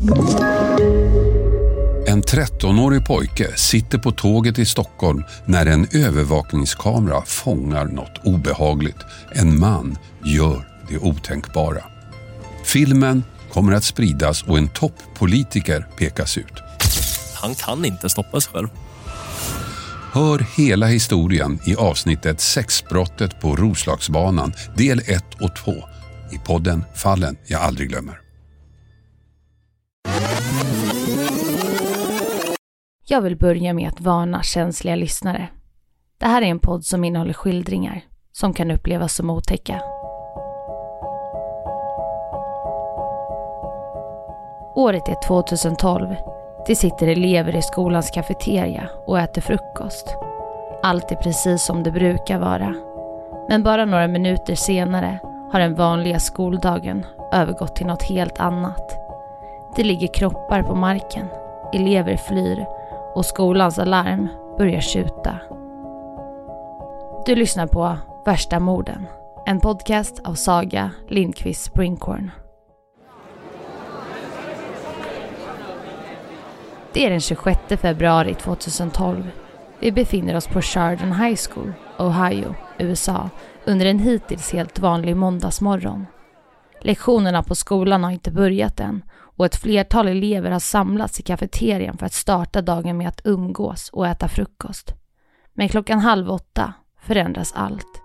En 13-årig pojke sitter på tåget i Stockholm när en övervakningskamera fångar något obehagligt. En man gör det otänkbara. Filmen kommer att spridas och en toppolitiker pekas ut. Han kan inte stoppa sig själv. Hör hela historien i avsnittet Sexbrottet på Roslagsbanan, del 1 och 2 i podden Fallen jag aldrig glömmer. Jag vill börja med att varna känsliga lyssnare. Det här är en podd som innehåller skildringar som kan upplevas som otäcka. Året är 2012. Det sitter elever i skolans kafeteria och äter frukost. Allt är precis som det brukar vara. Men bara några minuter senare har den vanliga skoldagen övergått till något helt annat. Det ligger kroppar på marken, elever flyr och skolans alarm börjar tjuta. Du lyssnar på Värsta morden, en podcast av Saga Lindqvist Springhorn. Det är den 26 februari 2012. Vi befinner oss på Chardon High School, Ohio, USA, under en hittills helt vanlig måndagsmorgon. Lektionerna på skolan har inte börjat än och ett flertal elever har samlats i kafeterian för att starta dagen med att umgås och äta frukost. Men 7:30 förändras allt.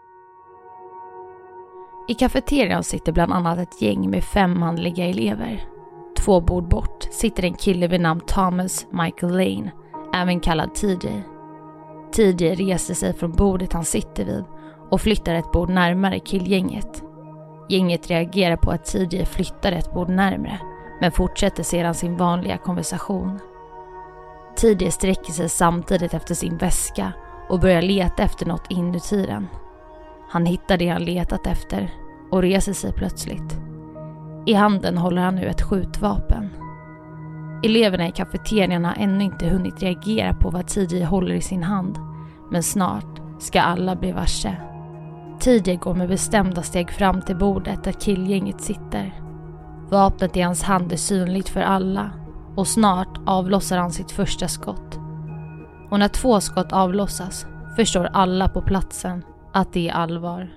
I kafeterian sitter bland annat ett gäng med 5 manliga elever. 2 bord bort sitter en kille vid namn Thomas Michael Lane, även kallad TJ. TJ reser sig från bordet han sitter vid och flyttar ett bord närmare killgänget. Gänget reagerar på att TJ flyttar ett bord närmare, men fortsätter sedan sin vanliga konversation. TJ sträcker sig samtidigt efter sin väska och börjar leta efter något inuti den. Han hittar det han letat efter och reser sig plötsligt. I handen håller han nu ett skjutvapen. Eleverna i kafeterian har ännu inte hunnit reagera på vad TJ håller i sin hand, men snart ska alla bli varse. TJ går med bestämda steg fram till bordet där killgänget sitter. Vapnet i hans hand är synligt för alla och snart avlossar han sitt första skott. Och när 2 skott avlossas förstår alla på platsen att det är allvar.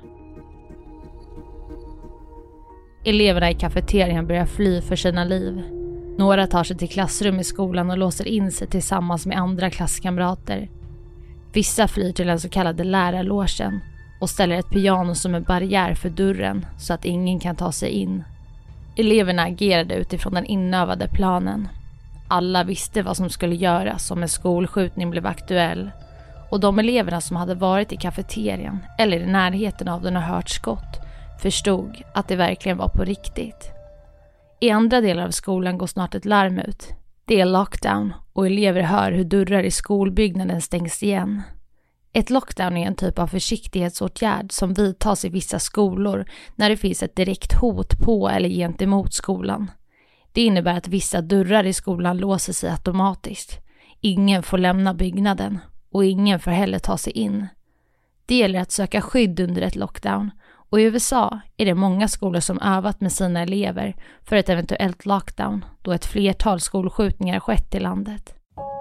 Eleverna i kafeterian börjar fly för sina liv. Några tar sig till klassrum i skolan och låser in sig tillsammans med andra klasskamrater. Vissa flyr till den så kallade lärarlogen och ställer ett piano som en barriär för dörren så att ingen kan ta sig in. Eleverna agerade utifrån den inövade planen. Alla visste vad som skulle göras om en skolskjutning blev aktuell. Och de eleverna som hade varit i kafeterian eller i närheten av den och hört skott förstod att det verkligen var på riktigt. I andra delar av skolan går snart ett larm ut. Det är lockdown och elever hör hur dörrar i skolbyggnaden stängs igen. Ett lockdown är en typ av försiktighetsåtgärd som vidtas i vissa skolor när det finns ett direkt hot på eller gentemot skolan. Det innebär att vissa dörrar i skolan låser sig automatiskt. Ingen får lämna byggnaden och ingen får heller ta sig in. Det gäller att söka skydd under ett lockdown och i USA är det många skolor som övat med sina elever för ett eventuellt lockdown då ett flertal skolskjutningar skett i landet.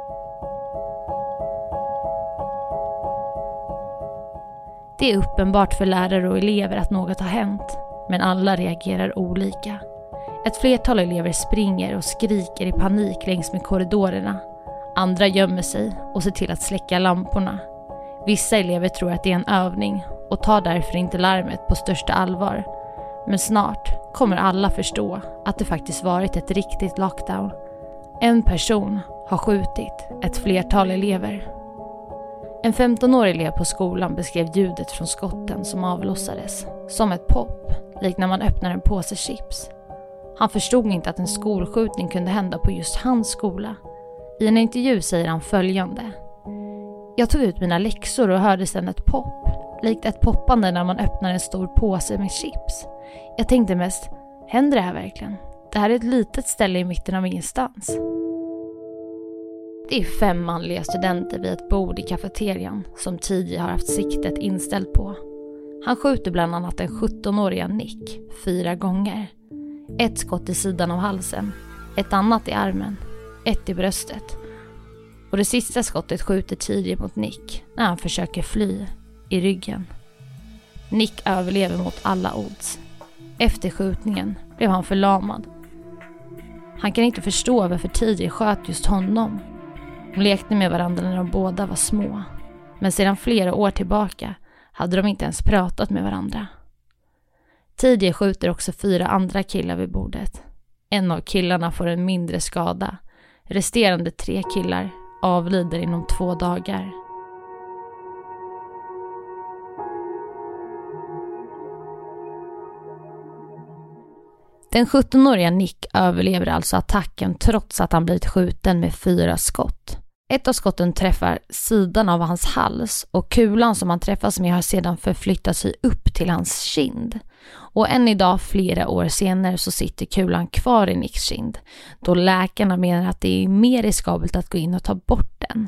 Det är uppenbart för lärare och elever att något har hänt, men alla reagerar olika. Ett flertal elever springer och skriker i panik längs med korridorerna. Andra gömmer sig och ser till att släcka lamporna. Vissa elever tror att det är en övning och tar därför inte larmet på största allvar. Men snart kommer alla förstå att det faktiskt varit ett riktigt lockdown. En person har skjutit ett flertal elever. En 15-årig elev på skolan beskrev ljudet från skotten som avlossades som ett pop, likt när man öppnar en påse chips. Han förstod inte att en skolskjutning kunde hända på just hans skola. I en intervju säger han följande: "Jag tog ut mina läxor och hörde sedan ett pop, likt ett poppande när man öppnar en stor påse med chips. Jag tänkte mest, händer det här verkligen? Det här är ett litet ställe i mitten av ingenstans." Det är 5 manliga studenter vid ett bord i kafeterian som TJ har haft siktet inställt på. Han skjuter bland annat den 17-åriga Nick 4 gånger. Ett skott i sidan av halsen, ett annat i armen, ett i bröstet. Och det sista skottet skjuter TJ mot Nick när han försöker fly i ryggen. Nick överlever mot alla odds. Efter skjutningen blev han förlamad. Han kan inte förstå varför TJ sköt just honom. De lekte med varandra när de båda var små. Men sedan flera år tillbaka hade de inte ens pratat med varandra. TJ skjuter också 4 andra killar vid bordet. En av killarna får en mindre skada. Resterande 3 killar avlider inom 2 dagar. Den 17-åriga Nick överlever alltså attacken trots att han blivit skjuten med 4 skott. Ett av skotten träffar sidan av hans hals och kulan som han träffas med har sedan förflyttat sig upp till hans kind. Och än idag, flera år senare, så sitter kulan kvar i Nicks kind, då läkarna menar att det är mer riskabelt att gå in och ta bort den.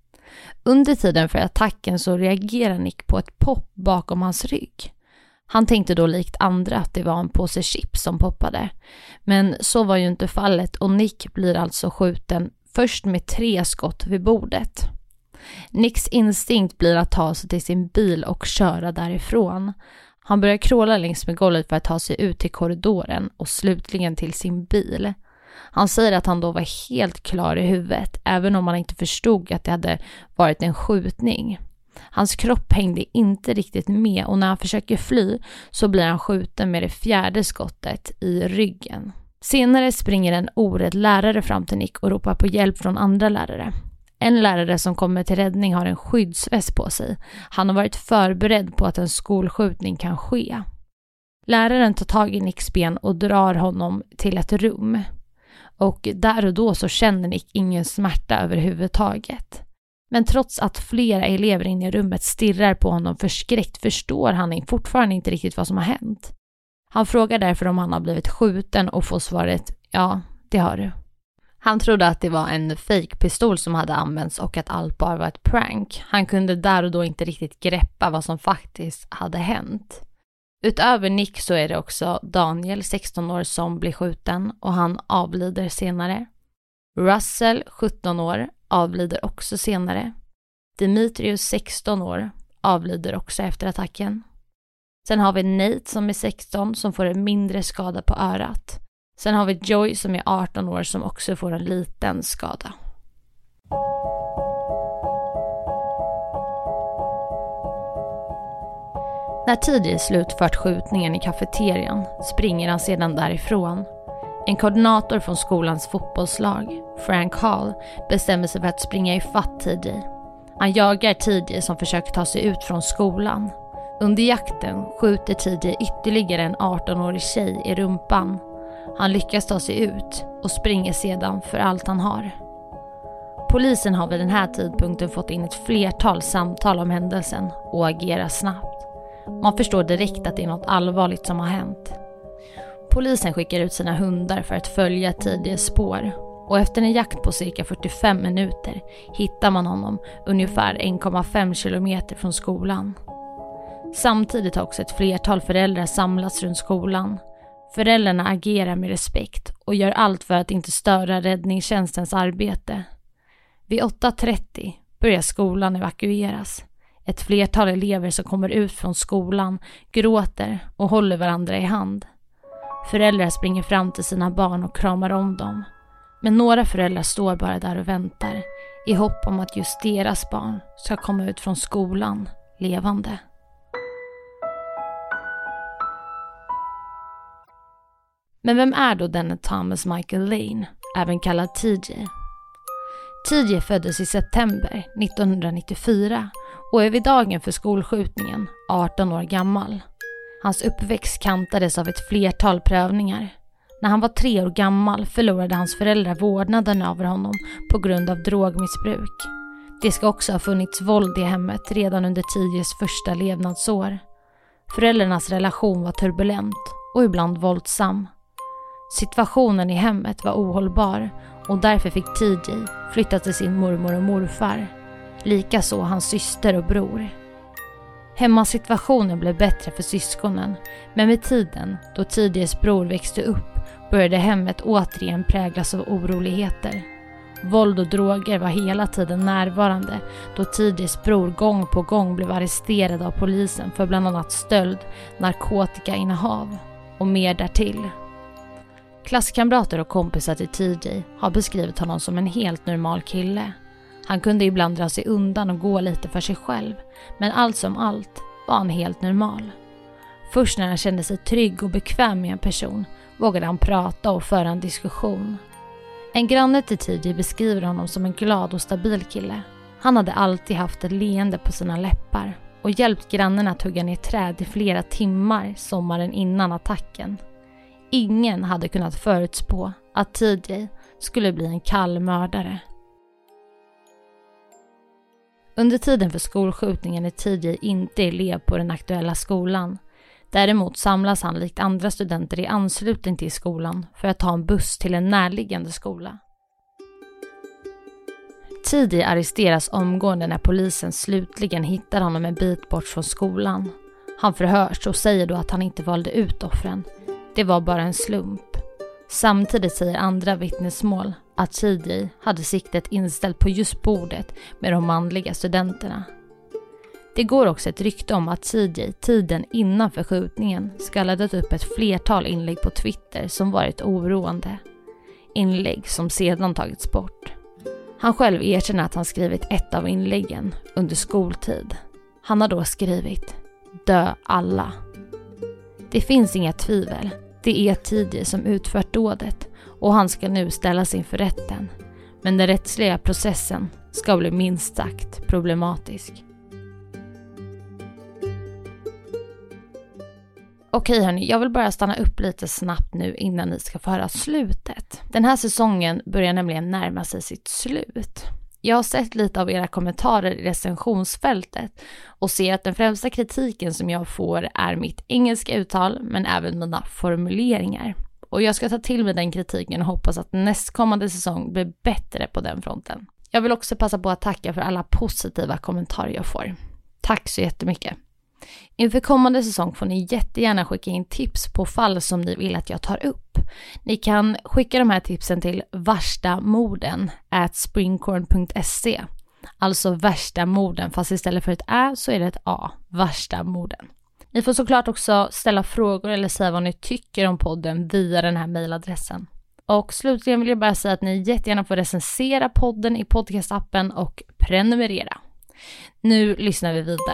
Under tiden för attacken så reagerar Nick på ett pop bakom hans rygg. Han tänkte då likt andra att det var en påse chips som poppade. Men så var ju inte fallet och Nick blir alltså skjuten först med 3 skott vid bordet. Nicks instinkt blir att ta sig till sin bil och köra därifrån. Han börjar kråla längs med golvet för att ta sig ut till korridoren och slutligen till sin bil. Han säger att han då var helt klar i huvudet, även om han inte förstod att det hade varit en skjutning. Hans kropp hängde inte riktigt med och när han försöker fly så blir han skjuten med det 4:e skottet i ryggen. Senare springer en orädd lärare fram till Nick och ropar på hjälp från andra lärare. En lärare som kommer till räddning har en skyddsväst på sig. Han har varit förberedd på att en skolskjutning kan ske. Läraren tar tag i Nicks ben och drar honom till ett rum. Och där och då så känner Nick ingen smärta överhuvudtaget. Men trots att flera elever inne i rummet stirrar på honom förskräckt förstår han fortfarande inte riktigt vad som har hänt. Han frågar därför om han har blivit skjuten och får svaret, ja, det har du. Han trodde att det var en fake-pistol som hade använts och att allt bara var ett prank. Han kunde där och då inte riktigt greppa vad som faktiskt hade hänt. Utöver Nick så är det också Daniel, 16 år, som blir skjuten och han avlider senare. Russell, 17 år, avlider också senare. Dimitrius, 16 år, avlider också efter attacken. Sen har vi Nate som är 16 som får en mindre skada på örat. Sen har vi Joy som är 18 år som också får en liten skada. När TJ slutfört skjutningen i kafeterian springer han sedan därifrån. En koordinator från skolans fotbollslag, Frank Hall, bestämmer sig för att springa ifatt TJ. Han jagar TJ som försöker ta sig ut från skolan. Under jakten skjuter TJ ytterligare en 18-årig tjej i rumpan. Han lyckas ta sig ut och springer sedan för allt han har. Polisen har vid den här tidpunkten fått in ett flertal samtal om händelsen och agerar snabbt. Man förstår direkt att det är något allvarligt som har hänt. Polisen skickar ut sina hundar för att följa TJ:s spår och efter en jakt på cirka 45 minuter hittar man honom ungefär 1,5 kilometer från skolan. Samtidigt har också ett flertal föräldrar samlats runt skolan. Föräldrarna agerar med respekt och gör allt för att inte störa räddningstjänstens arbete. Vid 8:30 börjar skolan evakueras. Ett flertal elever som kommer ut från skolan gråter och håller varandra i hand. Föräldrar springer fram till sina barn och kramar om dem. Men några föräldrar står bara där och väntar i hopp om att just deras barn ska komma ut från skolan levande. Men vem är då denne Thomas Michael Lane, även kallad TJ? TJ föddes i september 1994 och är vid dagen för skolskjutningen 18 år gammal. Hans uppväxt kantades av ett flertal prövningar. När han var 3 år gammal förlorade hans föräldrar vårdnaden över honom på grund av drogmissbruk. Det ska också ha funnits våld i hemmet redan under TJ:s första levnadsår. Föräldrarnas relation var turbulent och ibland våldsam. Situationen i hemmet var ohållbar och därför fick TJ flytta till sin mormor och morfar. Likaså hans syster och bror. Hemmasituationen blev bättre för syskonen, men med tiden då TJ:s bror växte upp började hemmet återigen präglas av oroligheter. Våld och droger var hela tiden närvarande då TJs bror gång på gång blev arresterad av polisen för bland annat stöld, narkotikainnehav och mer därtill. Klasskamrater och kompisar till TJ har beskrivit honom som en helt normal kille. Han kunde ibland dra sig undan och gå lite för sig själv, men allt som allt var han helt normal. Först när han kände sig trygg och bekväm med en person vågade han prata och föra en diskussion. En granne till TJ beskriver honom som en glad och stabil kille. Han hade alltid haft ett leende på sina läppar och hjälpt grannen att hugga ner träd i flera timmar sommaren innan attacken. Ingen hade kunnat förutspå att TJ skulle bli en kall mördare. Under tiden för skolskjutningen är TJ inte elev på den aktuella skolan. Däremot samlas han likt andra studenter i anslutning till skolan för att ta en buss till en närliggande skola. TJ arresteras omgående när polisen slutligen hittar honom en bit bort från skolan. Han förhörs och säger då att han inte valde ut offren. Det var bara en slump. Samtidigt säger andra vittnesmål att TJ hade siktet inställt på just bordet med de manliga studenterna. Det går också ett rykte om att TJ tiden innan förskjutningen ska ha laddat upp ett flertal inlägg på Twitter som varit oroande. Inlägg som sedan tagits bort. Han själv erkänner att han skrivit ett av inläggen under skoltid. Han har då skrivit "Dö alla". Det finns inga tvivel. Det är TJ som utfört dådet och han ska nu ställas inför rätten. Men den rättsliga processen ska bli minst sagt problematisk. Okej hörni, jag vill bara stanna upp lite snabbt nu innan ni ska få höra slutet. Den här säsongen börjar nämligen närma sig sitt slut. Jag har sett lite av era kommentarer i recensionsfältet och ser att den främsta kritiken som jag får är mitt engelska uttal men även mina formuleringar. Och jag ska ta till mig den kritiken och hoppas att nästkommande säsong blir bättre på den fronten. Jag vill också passa på att tacka för alla positiva kommentarer jag får. Tack så jättemycket. Inför kommande säsong får ni jättegärna skicka in tips på fall som ni vill att jag tar upp. Ni kan skicka de här tipsen till varstamorden@springcorn.se. Alltså värsta morden, fast istället för ett ä så är det ett a. Värsta morden. Ni får såklart också ställa frågor eller säga vad ni tycker om podden via den här mejladressen. Och slutligen vill jag bara säga att ni jättegärna får recensera podden i podcastappen och prenumerera. Nu lyssnar vi vidare.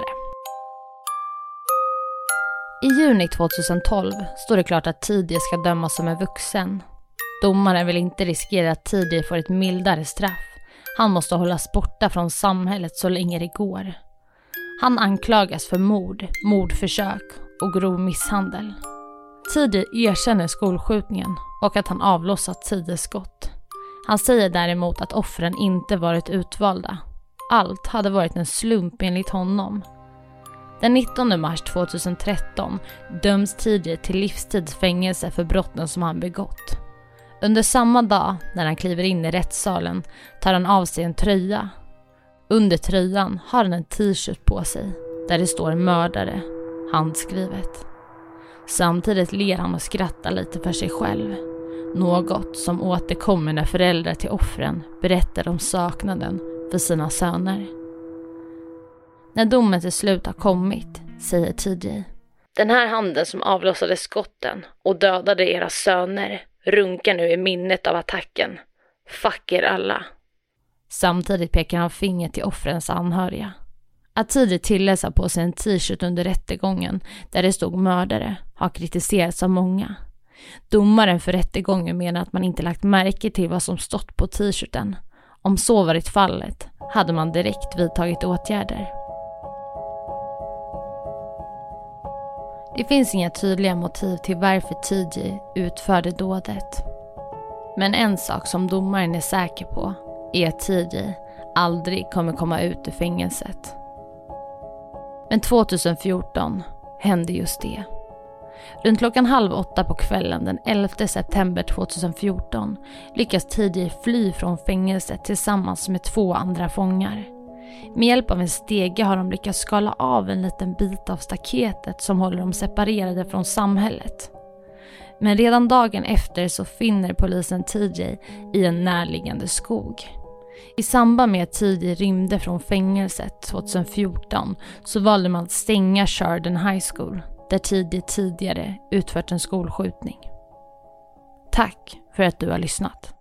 I juni 2012 står det klart att TJ ska dömas som en vuxen. Domaren vill inte riskera att TJ får ett mildare straff. Han måste hållas borta från samhället så länge det går. Han anklagas för mord, mordförsök och grov misshandel. TJ erkänner skolskjutningen och att han avlossat 10 skott. Han säger däremot att offren inte varit utvalda. Allt hade varit en slump enligt honom. Den 19 mars 2013 döms TJ till livstidsfängelse för brotten som han begått. Under samma dag, när han kliver in i rättssalen, tar han av sig en tröja. Under tröjan har han en t-shirt på sig, där det står mördare, handskrivet. Samtidigt ler han och skrattar lite för sig själv. Något som återkommer när föräldrar till offren berättar om saknaden för sina söner. När domen till slut har kommit, säger TJ: "Den här handen som avlossade skotten och dödade era söner runkar nu i minnet av attacken. Fuck er alla." Samtidigt pekar han finger till offrens anhöriga. Att TJ tilläts ha på sig en t-shirt under rättegången där det stod mördare har kritiserats av många. Domaren för rättegången menar att man inte lagt märke till vad som stått på t-shirten. Om så varit fallet hade man direkt vidtagit åtgärder. Det finns inga tydliga motiv till varför TJ utförde dådet. Men en sak som domaren är säker på är att TJ aldrig kommer komma ut ur fängelset. Men 2014 hände just det. Runt 7:30 på kvällen den 11 september 2014 lyckas TJ fly från fängelset tillsammans med 2 andra fångar. Med hjälp av en stege har de lyckats skala av en liten bit av staketet som håller dem separerade från samhället. Men redan dagen efter så finner polisen TJ i en närliggande skog. I samband med att TJ rymde från fängelset 2014 så valde man att stänga Chardon High School, där TJ tidigare utfört en skolskjutning. Tack för att du har lyssnat.